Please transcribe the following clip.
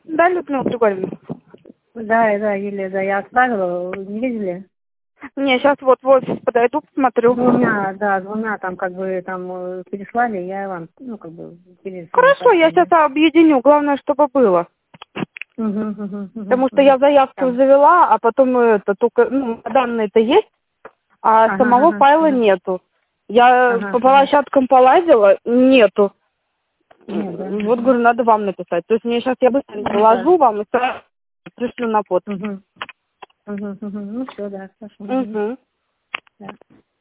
Да, Людмила Григорьевна. Да, Юлия, да, я отправила, вы не видели? Не, сейчас вот в офис подойду, посмотрю. Двумя там как бы там переслали, я вам, ну, как бы, через Хорошо, я сейчас объединю. Главное, чтобы было. Потому что я заявку завела, а потом это только, ну, данные-то есть, а самого файла нету. Я по площадкам полазила, нету. Нет, да. Вот, говорю, надо вам написать. То есть мне сейчас я быстренько положу вам и сразу пришлю на подпись. Ну все, да, хорошо. Угу. Да.